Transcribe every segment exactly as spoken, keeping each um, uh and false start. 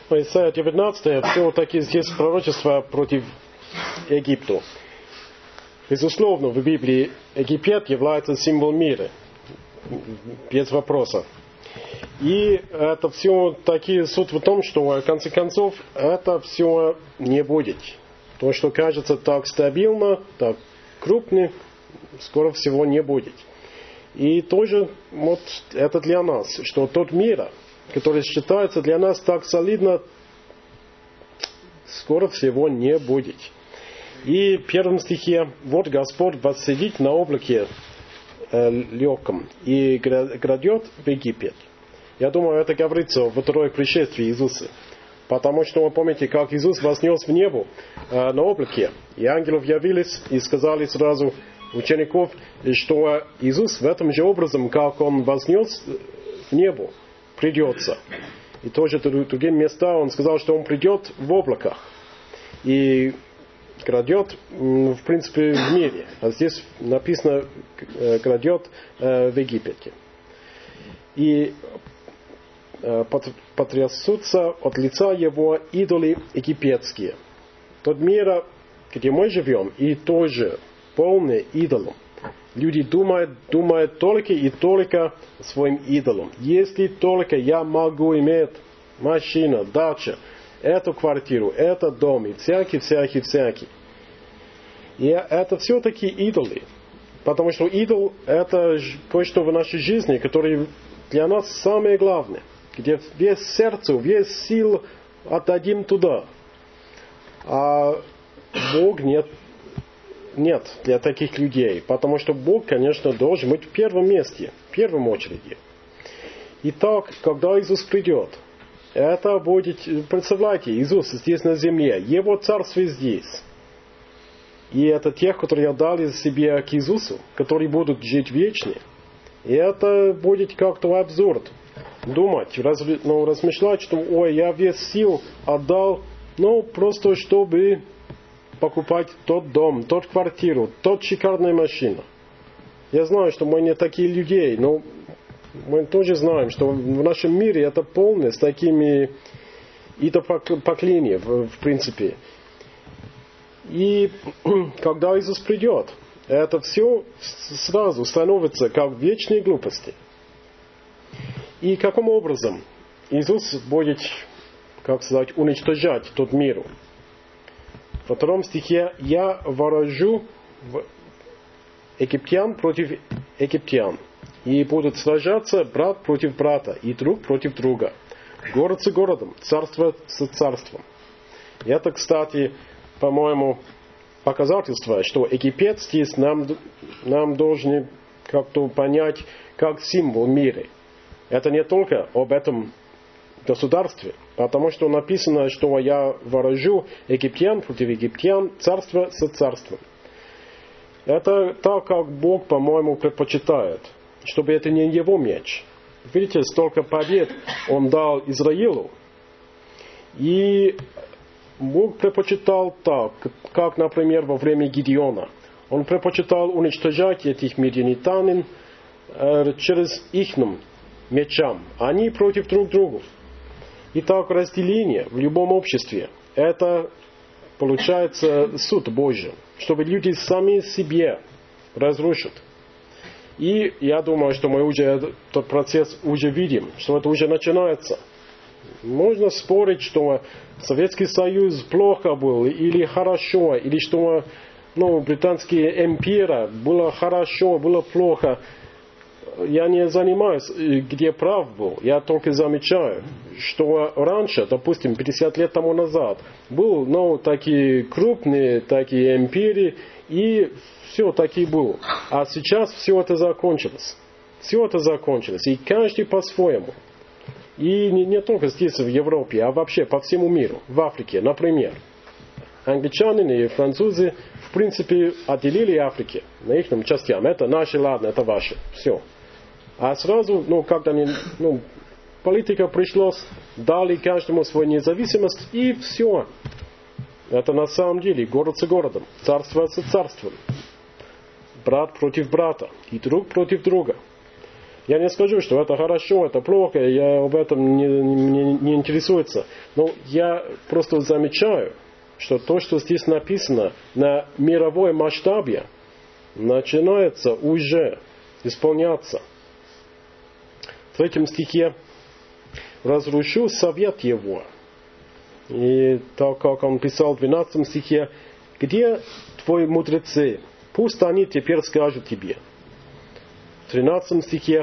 Исайя девятнадцать, все-таки здесь пророчество против Египта. Безусловно, в Библии Египет является символом мира, без вопросов. И это все таки суть в том, что в конце концов это все не будет. То, что кажется так стабильно, так крупно, скоро всего не будет. И тоже вот это для нас, что тот мир, который считается для нас так солидно, скоро всего не будет. И в первом стихе: «Вот Господь воссидит на облаке э, легком и грядет в Египет». Я думаю, это говорится во второе пришествие Иисуса. Потому что вы помните, как Иисус вознес в небо э, на облаке. И ангелов явились и сказали сразу учеников, что Иисус в этом же образом, как Он вознес в небо, придется. И тоже в другие места Он сказал, что Он придет в облаках. И грядет, в принципе, в мире. А здесь написано, грядет в Египете. И потрясутся от лица Его идолы египетские. Тот мир, где мы живем, и тоже полный идолом. Люди думают, думают только и только своим идолом. Если только я могу иметь машину, дачу, эту квартиру, этот дом, и всякий, всякий, всякий. И это все-таки идолы. Потому что идол — это кое-что в нашей жизни, которое для нас самое главное. Где весь сердце, весь сил отдадим туда. А Бог нет, нет для таких людей. Потому что Бог, конечно, должен быть в первом месте, в первом очереди. Итак, когда Иисус придет, это будет, представляете, Иисус здесь на земле, Его царство здесь. И это тех, которые отдали себе к Иисусу, которые будут жить вечно. И это будет как-то абсурд. Думать, раз, ну, размышлять, что ой, я весь сил отдал, ну, просто чтобы покупать тот дом, тот квартиру, тот шикарная машина. Я знаю, что мы не такие люди, но мы тоже знаем, что в нашем мире это полно с такими идолопоклонениями, в, в принципе. И когда Иисус придет, это все сразу становится как вечные глупости. И каким образом Иисус будет, как сказать, уничтожать тот мир? Во втором стихе: «Я вооружу египтян против египтян, и будут сражаться брат против брата, и друг против друга, город с городом, царство с царством». И это, кстати, по-моему, показательство, что Египет здесь нам, нам должны как-то понять как символ мира. Это не только об этом государстве, потому что написано, что я вооружу египтян против египтян, царство с царством. Это так, как Бог, по-моему, предпочитает, чтобы это не его меч. Видите, столько побед Он дал Израилу. И Бог предпочитал так, как, например, во время Гидеона. Он предпочитал уничтожать этих медианитян э, через их мечам. Они против друг друга. Итак, разделение в любом обществе — это, получается, суд Божий, чтобы люди сами себе разрушат. И я думаю, что мы уже этот процесс уже видим, что это уже начинается. Можно спорить, что Советский Союз плохо был или хорошо, или что ну, Британская империя было хорошо, было плохо. Я не занимаюсь, где прав был. Я только замечаю, что раньше, допустим, пятьдесят лет тому назад, был, ну, такие крупные, такие империи, и все таки было. А сейчас все это закончилось. Все это закончилось. И каждый по-своему. И не, не только здесь, в Европе, а вообще по всему миру. В Африке, например. Англичане и французы, в принципе, отделили Африку на их частям. Это наши, ладно, это ваши. Все. А сразу, ну, когда не, ну, политика пришлось, дали каждому свою независимость, и все. Это на самом деле город с городом, царство с царством. Брат против брата, и друг против друга. Я не скажу, что это хорошо, это плохо, я об этом не, не, не интересуется. Но я просто замечаю, что то, что здесь написано на мировой масштабе, начинается уже исполняться. В третьем стихе разрушу совет его. И так как он писал в двенадцатом стихе, где твои мудрецы? Пусть они теперь скажут тебе. В тринадцатом стихе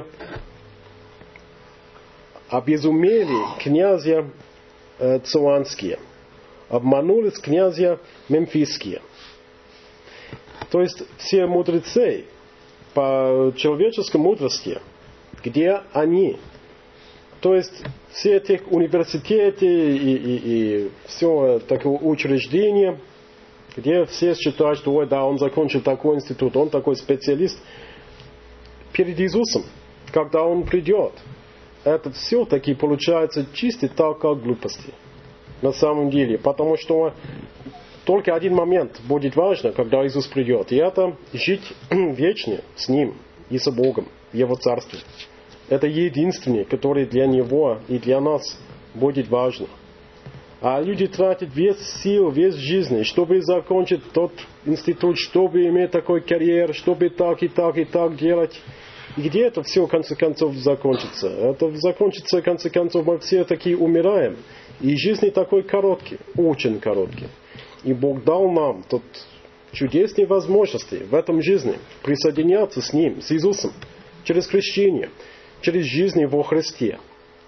обезумели князья э, цуанские, обманулись князья мемфисские. То есть все мудрецы по человеческой мудрости, где они? То есть все эти университеты и, и, и все такое учреждение, где все считают, что ой, да, он закончил такой институт, он такой специалист. Перед Иисусом, когда он придет, это все-таки получается чисто так, как глупости. На самом деле. Потому что только один момент будет важно, когда Иисус придет. И это жить вечно с Ним и с Богом в Его Царстве. Это единственное, которое для Него и для нас будет важно. А люди тратят весь сил, весь жизнь, чтобы закончить тот институт, чтобы иметь такой карьер, чтобы так и так и так делать. И где это все в конце концов закончится? Это закончится, в конце концов, мы все такие умираем. И жизнь такой короткий, очень короткий. И Бог дал нам тут чудесные возможности в этом жизни присоединяться с Ним, с Иисусом, через крещение, через жизнь во Христе.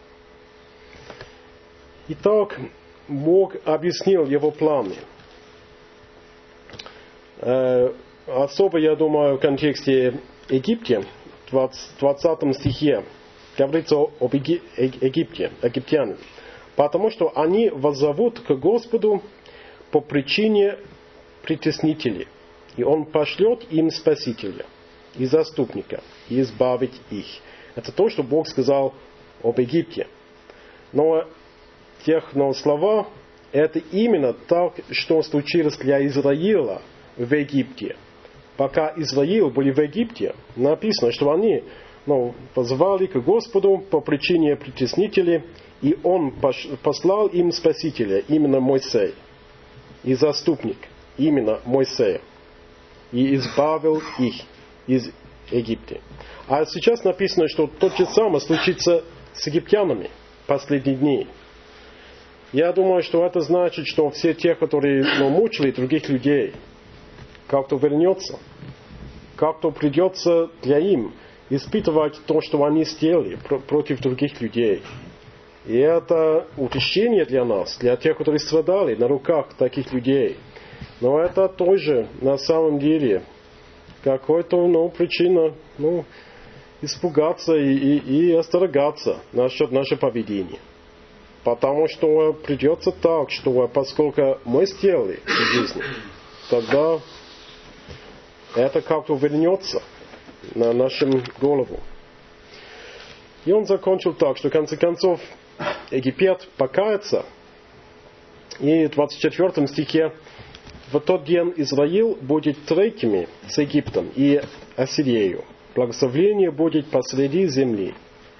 Итак, Бог объяснил Его планы. Э, особо, я думаю, в контексте Египта, в двадцатом стихе, говорится об Египте, египтяне. Потому что они воззовут к Господу по причине притеснителей. И Он пошлет им Спасителя и заступника, и избавить их. Это то, что Бог сказал об Египте. Но тех но слова, это именно так, что случилось для Израиля в Египте. Пока Израиль были в Египте, написано, что они ну, позвали к Господу по причине притеснителей, и Он послал им Спасителя, именно Моисея, и заступник, именно Моисея, и избавил их из Египта. А сейчас написано, что то же самое случится с египтянами в последние дни. Я думаю, что это значит, что все те, которые ну, мучили других людей, как-то вернется, как-то придется для им испытывать то, что они сделали против других людей. И это утешение для нас, для тех, которые страдали на руках таких людей. Но это тоже на самом деле какая-то ну, причина ну, испугаться и, и, и остерегаться насчет нашего поведения. Потому что придется так, что поскольку мы сделали в жизни, тогда это как-то вернется на нашу голову. И он закончил так, что в конце концов Египет покается. И в двадцать четвёртом стихе в тот день Израиль будет третьими с Египтом и Ассирией. Благословение будет посреди земли.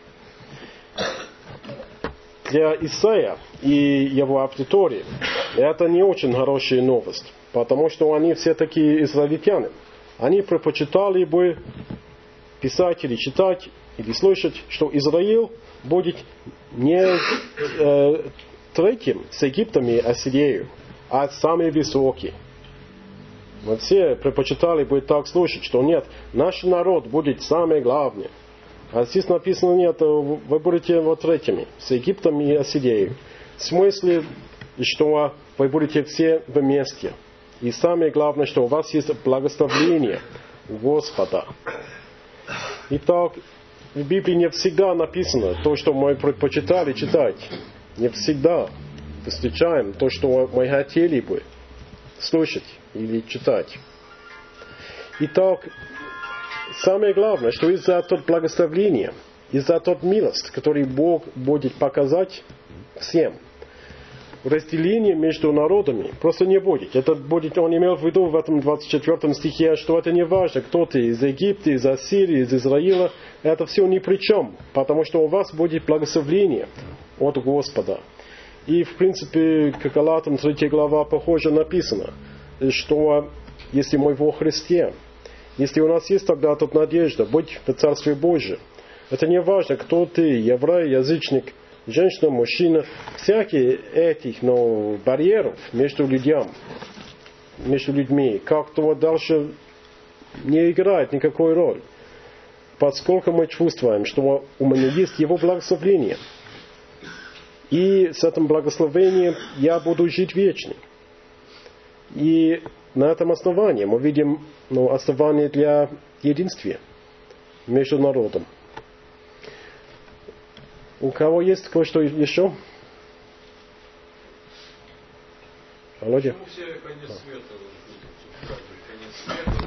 Для Исаия и его аудитории это не очень хорошая новость, потому что они все такие израильтяне. Они предпочитали бы писать или читать или слышать, что Израиль будет не э, третьим с Египтом и Ассирией, а самый высокий. Мы все предпочитали бы так слышать, что нет, наш народ будет самый главный. А здесь написано, нет, вы будете вот третьими, с Египтом и Ассирией. В смысле, что вы будете все вместе. И самое главное, что у вас есть благословение Господа. Итак, в Библии не всегда написано то, что мы предпочитали читать. Не всегда встречаем то, что мы хотели бы слушать или читать. Итак, самое главное, что из-за того благословения, из-за той милости, который Бог будет показать всем, разделения между народами просто не будет. Это будет, он имел в виду в этом двадцать четвёртом стихе, что это не важно, кто ты, из Египта, из Ассирии, из Израиля, это все ни при чем, потому что у вас будет благословение от Господа. И, в принципе, к Галатам третья глава похоже написано, что если мы во Христе, если у нас есть тогда тут надежда, быть в Царстве Божьем, это не важно, кто ты, еврей, язычник, женщина, мужчина, всякие этих но, барьеров между людьми, между людьми, как-то дальше не играет никакой роли. Поскольку мы чувствуем, что у меня есть Его благословение, и с этим благословением я буду жить вечно. И на этом основании мы видим ну, основание для единства между народом. У кого есть кое-что еще? Володя? Почему все конец света? Конец света.